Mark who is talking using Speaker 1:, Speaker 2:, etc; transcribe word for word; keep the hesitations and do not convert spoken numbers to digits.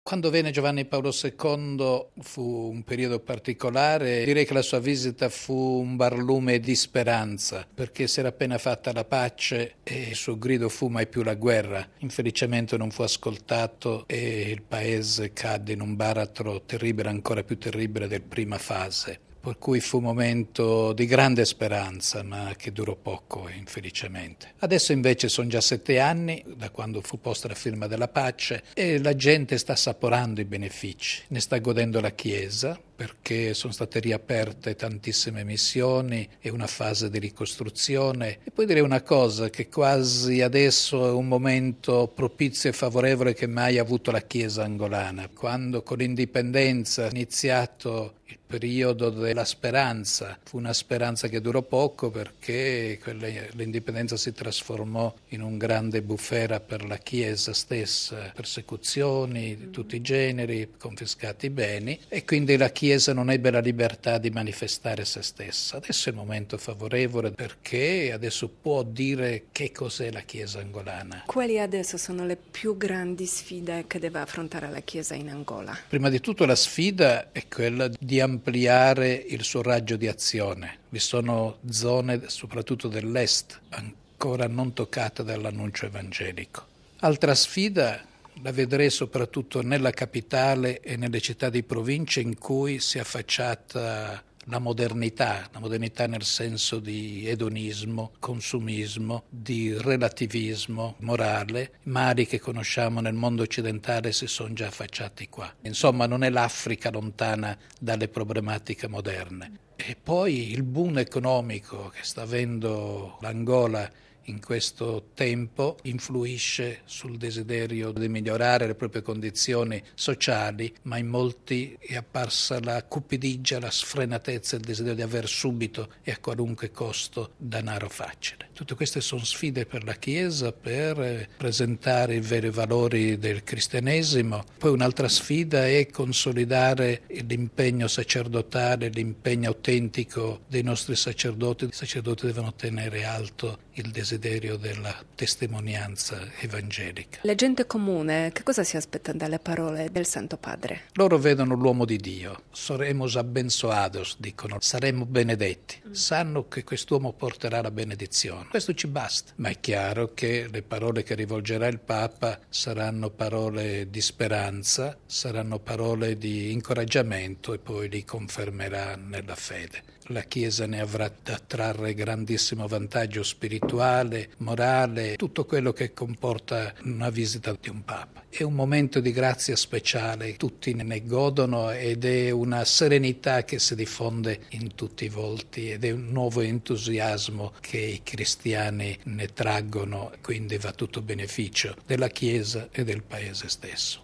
Speaker 1: Quando venne Giovanni Paolo secondo fu un periodo particolare, direi che la sua visita fu un barlume di speranza, perché si era appena fatta la pace e il suo grido fu mai più la guerra. Infelicemente non fu ascoltato e il paese cadde in un baratro terribile, ancora più terribile del prima fase. Per cui fu un momento di grande speranza, ma che durò poco, infelicemente. Adesso invece sono già sette anni, da quando fu posta la firma della pace, e la gente sta assaporando i benefici. Ne sta godendo la Chiesa, perché sono state riaperte tantissime missioni e una fase di ricostruzione. E poi direi una cosa, che quasi adesso è un momento propizio e favorevole che mai ha avuto la Chiesa angolana. Quando con l'indipendenza è iniziato il periodo della speranza, fu una speranza che durò poco perché quelle, l'indipendenza si trasformò in un grande bufera per la Chiesa stessa, persecuzioni di tutti i generi, confiscati i beni, e quindi la Chiesa non ebbe la libertà di manifestare se stessa. Adesso è il momento favorevole perché adesso può dire che cos'è la Chiesa angolana.
Speaker 2: Quali adesso sono le più grandi sfide che deve affrontare la Chiesa in Angola?
Speaker 1: Prima di tutto la sfida è quella di ampliare il suo raggio di azione. Vi sono zone, soprattutto dell'est, ancora non toccate dall'annuncio evangelico. Altra sfida la vedrei soprattutto nella capitale e nelle città di provincia in cui si è affacciata la modernità, la modernità nel senso di edonismo, consumismo, di relativismo morale, mali che conosciamo nel mondo occidentale si sono già affacciati qua. Insomma, non è l'Africa lontana dalle problematiche moderne. E poi il boom economico che sta avendo l'Angola in questo tempo influisce sul desiderio di migliorare le proprie condizioni sociali, ma in molti è apparsa la cupidigia, la sfrenatezza, il desiderio di aver subito e a qualunque costo denaro facile. Tutte queste sono sfide per la Chiesa per presentare i veri valori del cristianesimo. Poi un'altra sfida è consolidare l'impegno sacerdotale, l'impegno autentico dei nostri sacerdoti. I sacerdoti devono tenere alto il desiderio della testimonianza evangelica.
Speaker 2: La gente comune che cosa si aspetta dalle parole del Santo Padre?
Speaker 1: Loro vedono l'uomo di Dio, saremos abençoados, dicono, saremo benedetti. Mm. Sanno che quest'uomo porterà la benedizione. Questo ci basta, ma è chiaro che le parole che rivolgerà il Papa saranno parole di speranza, saranno parole di incoraggiamento e poi li confermerà nella fede. La Chiesa ne avrà da trarre grandissimo vantaggio spirituale, morale, tutto quello che comporta una visita di un Papa. È un momento di grazia speciale, tutti ne godono ed è una serenità che si diffonde in tutti i volti ed è un nuovo entusiasmo che i cristiani ne traggono, quindi va tutto a beneficio della Chiesa e del Paese stesso.